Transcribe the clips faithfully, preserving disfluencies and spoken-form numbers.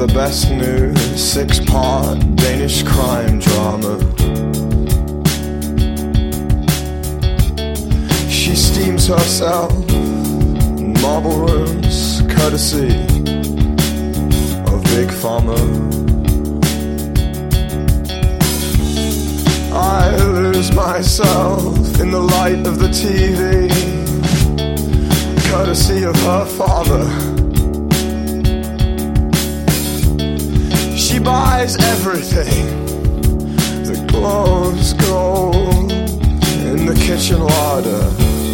the best new six-part Danish crime drama. She steams herself in marble rooms, courtesy of Big Pharma. I lose myself in the light of the T V, courtesy of her father. She buys everything that glows gold in the kitchen larder.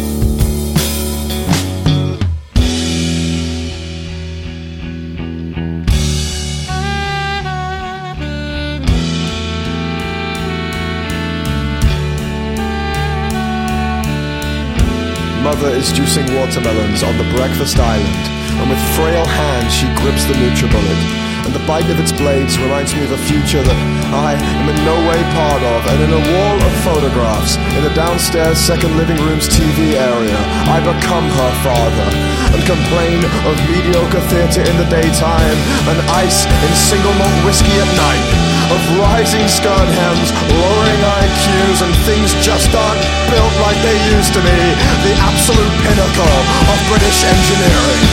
Mother is juicing watermelons on the breakfast island, and with frail hands she grips the NutriBullet, and the bite of its blades reminds me of a future that I am in no way part of. And in a wall of photographs in the downstairs second living room's T V area, I become her father and complain of mediocre theatre in the daytime and ice in single malt whiskey at night, of rising skirt hems, lowering I Qs, and things just aren't built like they used to be. The absolute pinnacle of British engineering.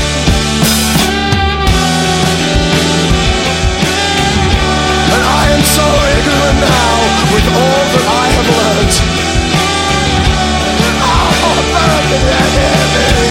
And I am so ignorant now, with all that I have learnt.